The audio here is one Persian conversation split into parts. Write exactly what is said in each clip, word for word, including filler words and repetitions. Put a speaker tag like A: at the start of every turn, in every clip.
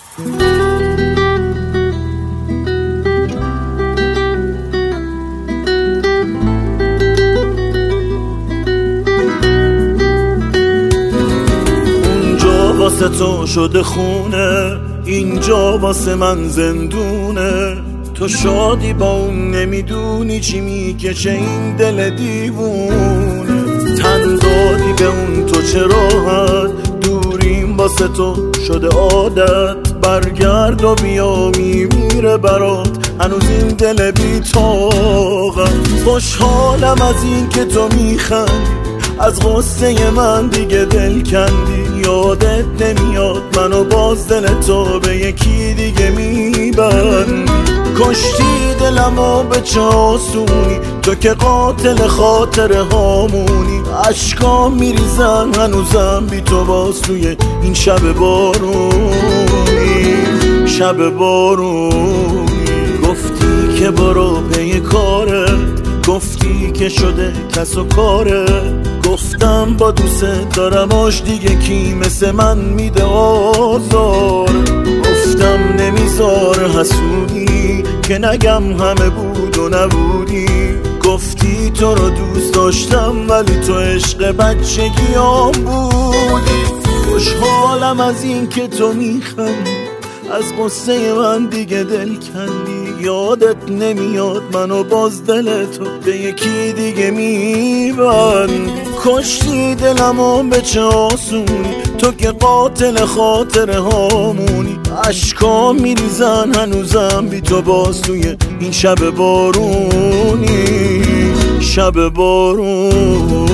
A: واسه تو شده خونه، اینجا واسه من زندونه. تو شادی با اون نمیدونی چی میکشه این دل دیوونه. تن دادی به اون تو چه راحت، دوریم واسه تو شده عادت. برگرد و بیا میمیره برات هنوز این دل بی طاقت. خوشحالم از این که تو میخندی، از غصه من دیگه دل کندی. یادت نمیاد منو باز دل تو به یکی دیگه میبندی. کشتی دلمو به چه آسونی، تو که قاتل خاطره هامونی. عشقام میریزن هنوزم بی تو باز توی این شب بارونی. شب بارونی گفتی که برو پی کارت، گفتی که شده کس و کاره. گفتم با دوست دارم آش دیگه کی مثل من میده آزار. گفتم نمیذار حسودی که نگم همه بود و نبودی. گفتی تو رو دوست داشتم ولی تو عشق بچگیام بودی. خوشحالم از این که تو میخندی، از قصه من دیگه دل کندی. یادت نمیاد منو باز دل تو به یکی دیگه میبندی. کشتی دلمو به چه آسونی، تو که قاتل خاطره هامونی. عشقام میریزن هنوزم بی تو باز توی این شب بارونی. شب بارونی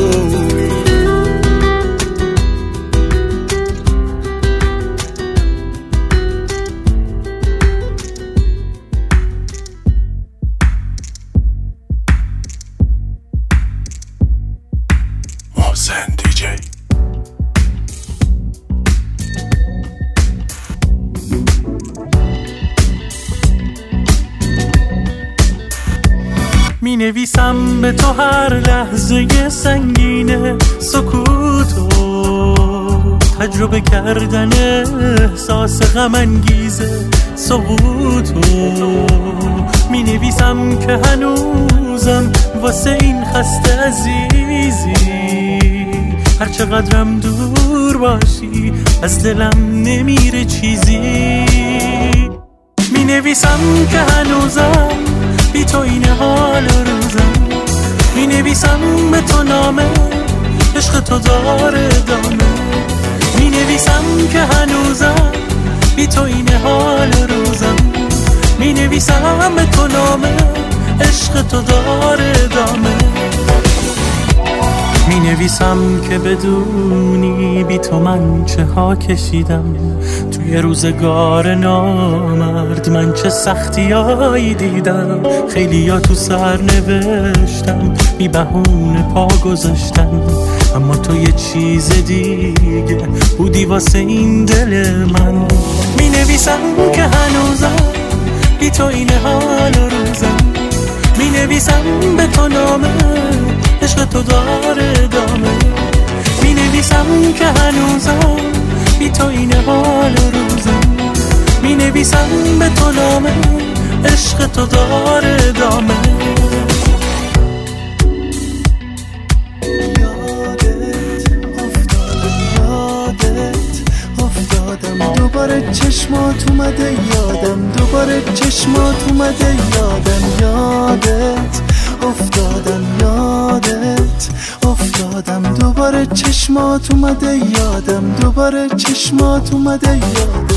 B: محسن دی جی.
C: می نویسم به تو هر لحظه سنگینه سکوتو، تجربه کردن احساس غم انگیزه سقوطو. می نویسم که هنوزم واسه این خسته عزیزی، هر چقدرم دور باشی از دلم نمیره چیزی. می نویسم که هنوزم بی تو این حال روزم. می نویسم به تو نامه عشق تو داره دامه. می نویسم که هنوزم بی تو این حال روزم. می نویسم به تو نامه عشق تو داره دامه. می نویسم که بدونی بی تو من چه ها کشیدم. توی روزگار نامرد من چه سختی هایی دیدم. خیلی ها تو سر نوشتم بی بهونه پا گذاشتم، اما تو یه چیز دیگه بودی واسه این دل من. می نویسم که هنوزم بی تو این حال روزم. می نویسم به تو نامه عشق تو داره دامه. می نویسم که هنوزم بی تو این حال روزم. می نویسم به تو نامه عشق تو داره دامه.
D: دوباره چشمات اومده یادم، دوباره چشمات اومده یادم. یادت افتادم، یادت افتادم. دوباره چشمات اومده یادم، دوباره چشمات اومده یادم.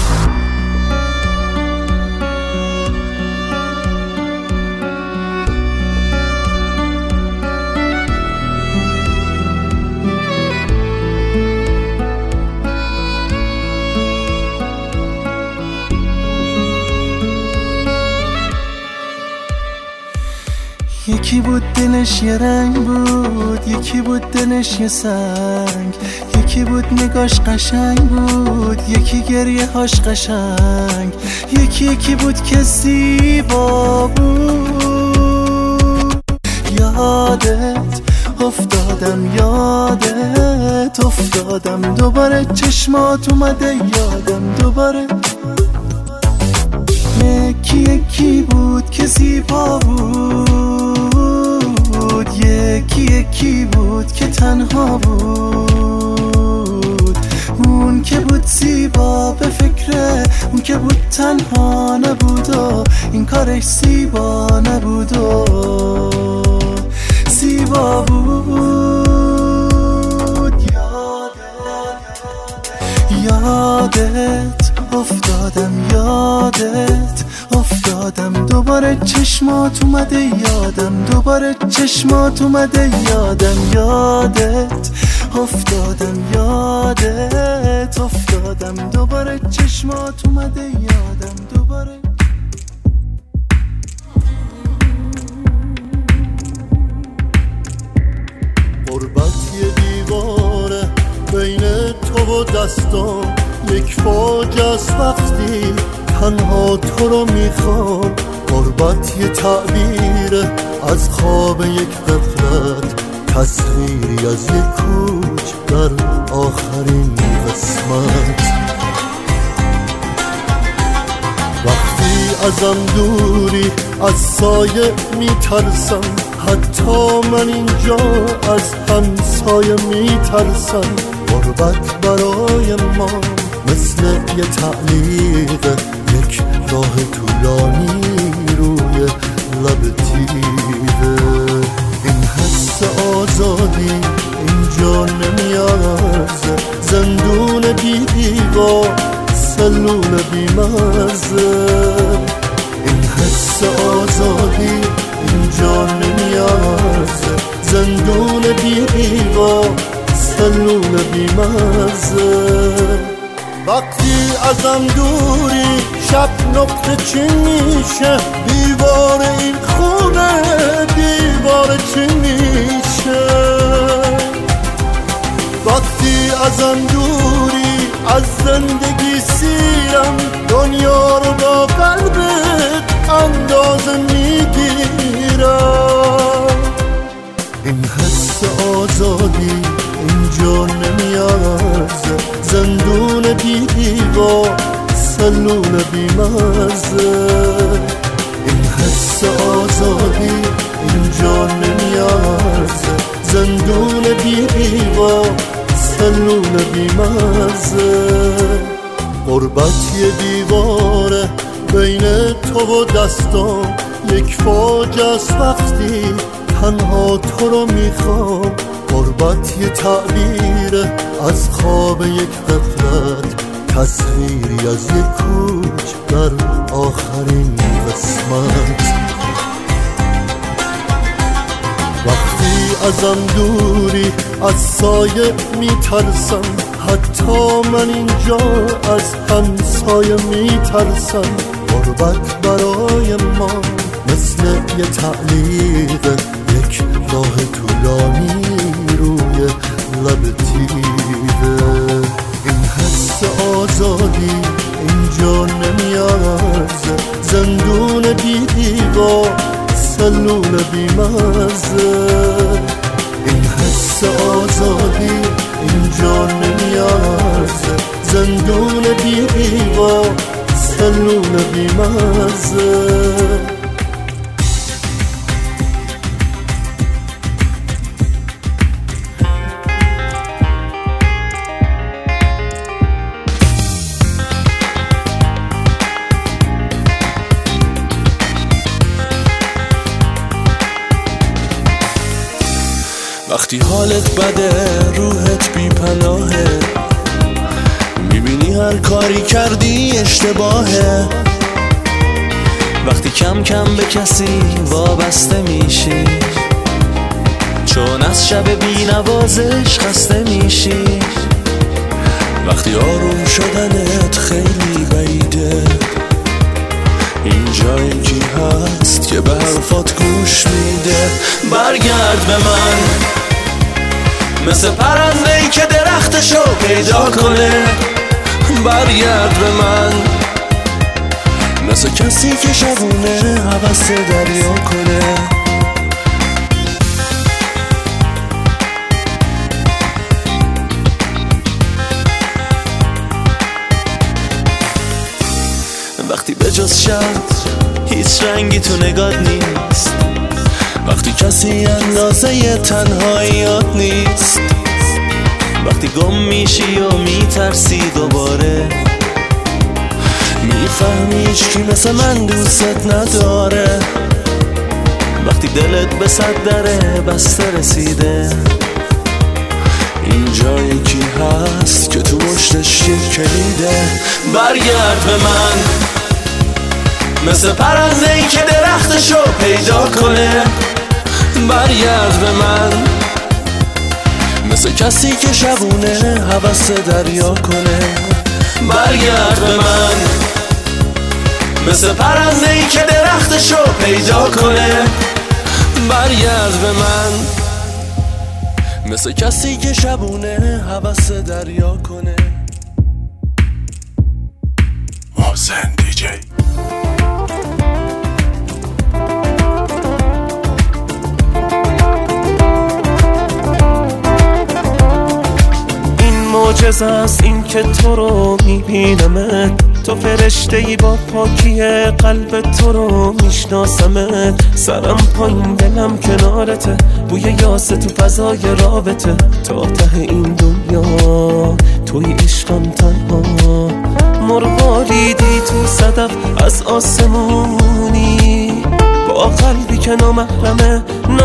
D: یکی بود دلش یه رنگ بود، یکی بود دلش یه سنگ. یکی بود نگاش قشنگ بود، یکی گریه هاش قشنگ. یکی یکی بود که زیبا بود. یادت افتادم، یادت افتادم. دوباره چشمات اومده یادم، دوباره یکی بود که زیبا بود، یکی یکی بود که تنها بود. اون که بود زیبا به فکره، اون که بود تنها نبود و این کارش زیبا نبود و زیبا بود. یادت افتادم، یادت افتادم، دوباره چشمات اومده یادم، دوباره چشمات اومده یادم. یادت افتادم، یادت افتادم، دوباره چشمات اومده یادم، دوباره.
A: غربت یه دیواره بین تو و دستان، یک فاجعه است وقتی تنها تو رو میخوام. غربت یه تعبیره از خواب یک غفلت، تصویری از یک کوچ در آخرین قسمت. وقتی ازم دوری از سایه میترسم، حتی من اینجا از همسایه میترسم. غربت برای ما مثل یه تعلیق، یک راه طولانی روی لب تیره. این حس آزادی اینجا نمیارزه، زندون بی دیوار، سلول بی مرزه. این حس آزادی اینجا نمیارزه، زندون بی دیوار، سلول بی مرزه. وقتی ازم دوری شب نقطه چین میشه، دیوار این خونه دیوار چین میشه. وقتی ازم دوری از زندگی سیرم، دنیا رو با قلبت اندازه میگیرم. این حس آزادی اینجا نمیارزه، زندون بی دیوار، سلول بی مرزه. این حس آزادی اینجا نمیارزه، زندون بی دیوار، سلول بی مرزه. غربت یه دیواره بین تو و دستان، یک فاجعه است وقتی تنها تو رو میخوام. غربت یه تعبیره از خواب یک غفلت، تصویری از یک کوچ در آخرین قسمت. وقتی ازم دوری از سایه میترسم، حتی من اینجا از همسایه میترسم. غربت برای ما مثل یه تعلیق، یک راه طولانی روی لب تیره. این حس آزادی اینجا نمیارزه، زندون بی دیوار، سلول بی مرزه. این حس آزادی اینجا نمیارزه، زندون بی دیوار، سلول بی مرزه.
C: وقتی حالت بده روحت بی پناهه، میبینی هر کاری کردی اشتباهه. وقتی کم کم به کسی وابسته میشی، چون از شب بی نوازش خسته میشی. وقتی آروم شدنت خیلی بعیده، اینجا یکی هست که به حرفات گوش میده. برگرد به من مثل پرنده‌ای که درختشو پیدا کنه، برگرد به من مثل کسی که شبونه هوس دریا کنه. وقتی به جز شب
D: هیچ رنگی تو نگات نیست، وقتی کسی اندازه تنهاییات نیست، وقتی گم میشی و میترسی دوباره، میفهمی هیچکی مثل من دوست نداره، وقتی دلت به صد دره بسته رسیده، اینجا یکی هست که تو مشتش یک کلیده. برگرد به من مثل پرنده ای که درختشو پیدا کنه، برگرد به من مثل کسی که شبونه هوس دریا کنه، برگرد به من مثل پرنده ای که درختشو پیدا کنه، برگرد به من مثل کسی که شبونه هوس دریا کنه.
A: محسن دیجی.
B: معجزه است این که تو رو میبینمت، تو فرشته ای با پاکی قلب تو رو میشناسمت، سرم پایین دلم کنارته، بوی یاسه تو فضای رابطه، تا ته این دنیا توی عشقم تنها، مرواریدی تو صدف از آسمونی، با قلبی که نامحرمه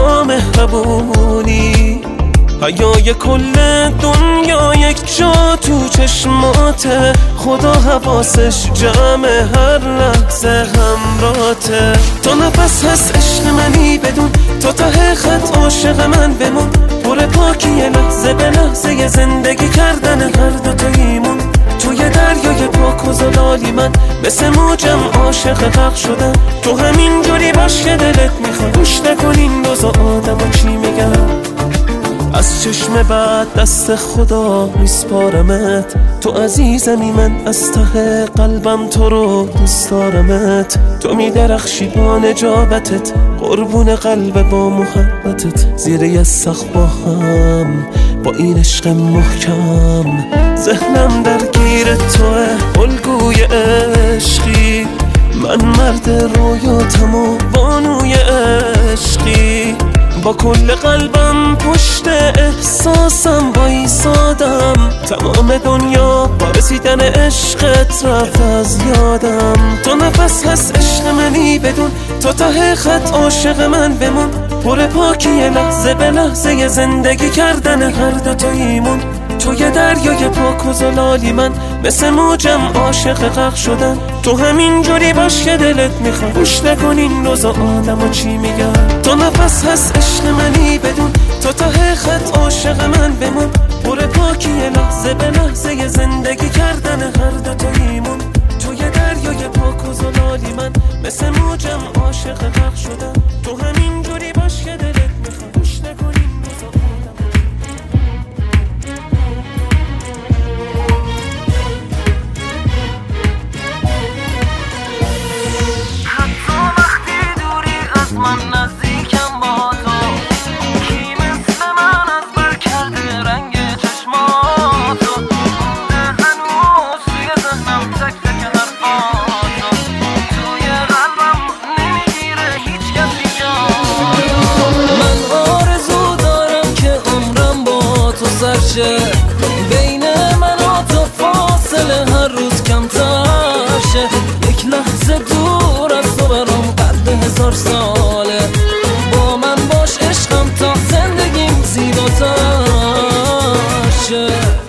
B: نامهربونی، حیای کل دنیا یک جا تو چشماته، خدا حواسش جمع هر لحظه همراته، تا نفس هست عشق منی بدون، تا ته خط عاشق من بمون، پر پاکی لحظه به لحظه زندگی کردن هر دو تاییمون، توی دریای پاک و زلالی من مثل موجم عاشق غرق شدم، تو همین جوری باش که دلت میخواد، گوش نکن این روزا آدم چی میگن، از چشم بعد دست خدا میسپارمت، تو عزیزمی من از ته قلبم تو رو دوست دارمت، تو میدرخشی با نجابتت، قربون قلب با محبتت، زیر یه سقف با هم با این عشق محکم، ذهنم درگیر توه الگوی عشقی، من مرد رویاتم و بانوی عشقی، با کل قلبم پشت احساسم بایستادم، تمام دنیا با رسیدن عشقت رفت از یادم، تو نفس هست عشق منی بدون، تا ته خط عاشق من بمون، پر پاکی لحظه به لحظه زندگی کردن هر دو تاییمون، توی دریای پاک و زلالی من مثل موجم عاشق غرق شدم، تو همین جوری باش که دلت میخواد، گوش نکن این روزا آدم و چی میگن، تو نفس هست عشق منی بدون، تا ته خط عاشق من بمون، پر پاکی لحظه به لحظه زندگی کردن هر دو تاییمون، توی دریای پاک و زلالی من مثل موجم عاشق غرق شدم، تو همین جوری باش که دلت میخواد، گوش نکن این روزا آدم.
E: من نزدیکم با تو، کی مثل من از بر کرده رنگ چشماتو، مونده هنوز توی ذهنم تک تک حرفاتو، توی قلبم نمیگیره هیچ کسی جاتو، من آرزو دارم که عمرم با تو سرشه، بین من و تو فاصله هر روز کمتر شه، یک لحظه دور از تو برام قد هزار ساله، با من باش عشقم تا زندگیم زیباتر شه،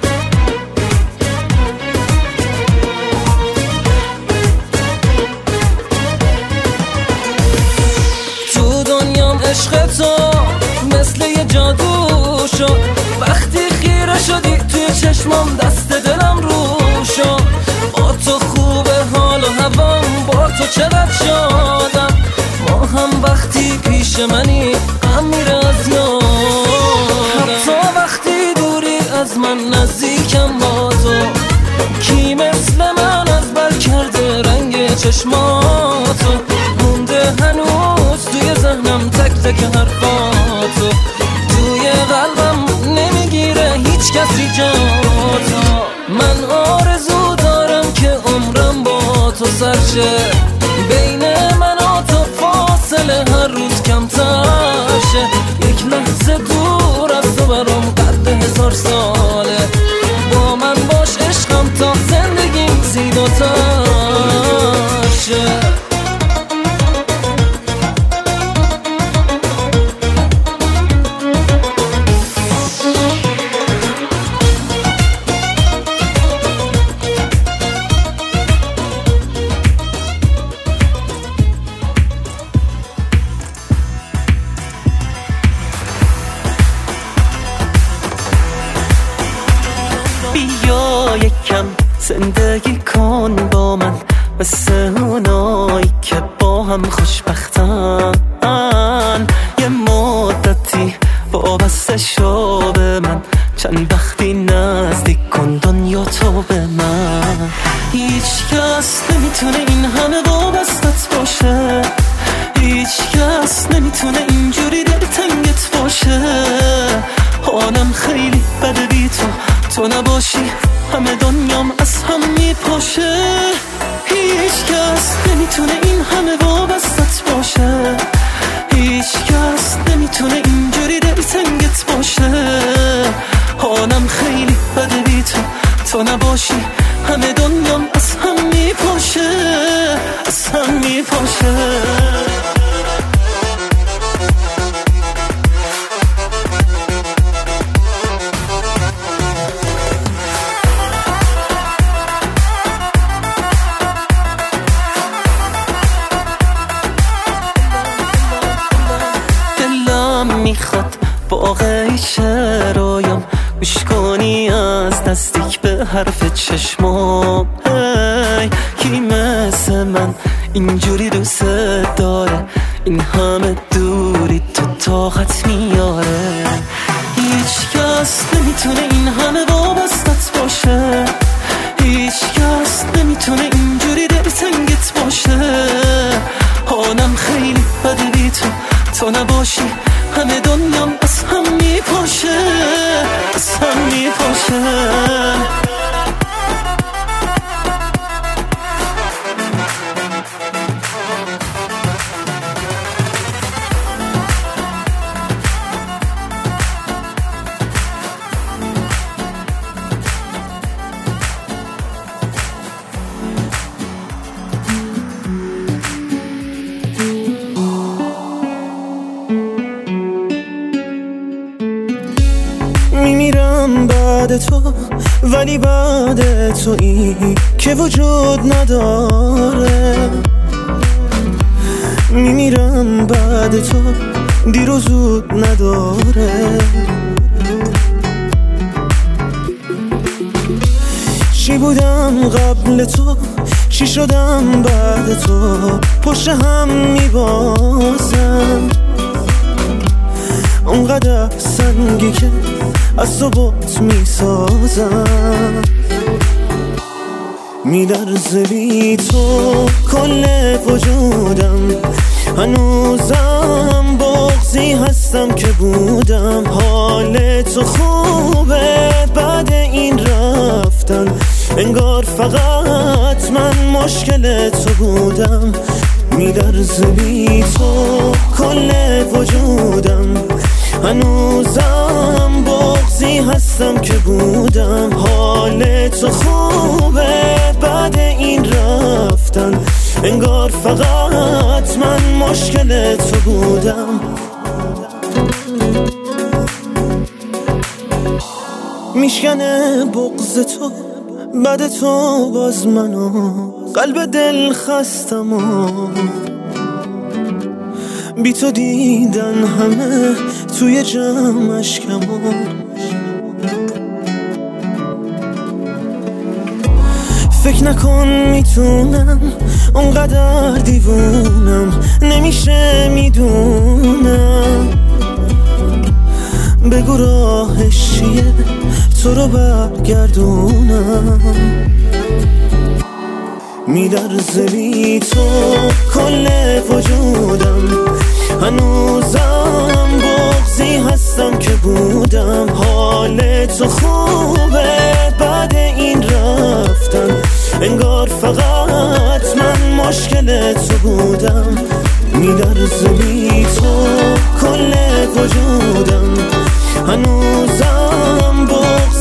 E: تو دنیام عشق تو مثل یه جادو شد، وقتی خیره شدی توی چشمام دست دلم رو شد، با تو خوبه حال و هوام، با تو چقدر شادم، ما هم وقتی پیش منی هم میره از یادم، حتی وقتی دوری از من نزدیکم با تو، کی مثل من از بر کرده رنگ چشماتو، مونده هنوز توی ذهنم تک تک حرفاتو، توی قلبم نمیگیره هیچ کسی جاتو، من آرزو دارم که عمرم با تو سرشه، بین من و یک لحظه دور از تو برام قد هزار ساله. با من باش عشقم تا زندگیم زیباتر شه.
C: بیا یکم زندگی کن با من، مثل اونایی که با هم خوشبختن. یه مدتی وابسته شو به من، چند وقتی نزدیک کن دنیا تو به من. هیچ کس نمیتونه این همه وابستت باشه، هیچ کس نمیتونه اینجوری دلتنگت باشه. حالم خیلی بده بی تو، تو نباشی همه دنیام از هم میپاشه. هیچ کس نمیتونه این همه وابستت باشه، هیچ کس نمیتونه اینجوری دلتنگت باشه. حالم خیلی بده بی تو، تو نباشی همه دنیام از هم میپاشه، از هم میپاشه. میخواد واقعی شرایم گوش کنی از نزدیک به حرف چشمام. هی کی مثل من اینجوری دوست داره، این همه دوری تو طاقت میاره. هیچ کس نمیتونه این همه وابستت باشه، هیچ کس نمیتونه اینجوری دلتنگت باشه. حالم خیلی بده بی تو، تو نباشی همه دنیام از هم میپاشه، از هم میپاشه.
A: میمیرم بعد تو، ولی بعد تو این که وجود نداره. میمیرم بعد تو، دیر و زود نداره. چی بودم قبل تو، چی شدم بعد تو، پشت هم میبازم. اونقدر سنگی که از تو بات میسازم. میلرزه بی تو کل وجودم، هنوزم بغضی هستم که بودم. حال تو خوبه بعد این رفتن، انگار فقط من مشکل تو بودم. میلرزه بی تو کل وجودم، هنوزم بغضی هستم که بودم. حال تو خوبه بعد این رفتن، انگار فقط من مشکل تو بودم. میشکنه بغض تو بعد تو باز منو، قلب دل خستمو. بی تو دیدن همه توی جمع اشکمون. فکر نکن میتونم اونقدر دیوونم، نمیشه میدونم. بگو راهش چیه تو رو برگردونم. میلرزه بی تو کل وجودم، هنوزم بغضی هستم که بودم. حال تو خوبه بعد این رفتن، انگار فقط من مشکل تو بودم. میدرزه بی تو کل وجودم، هنوزم بغض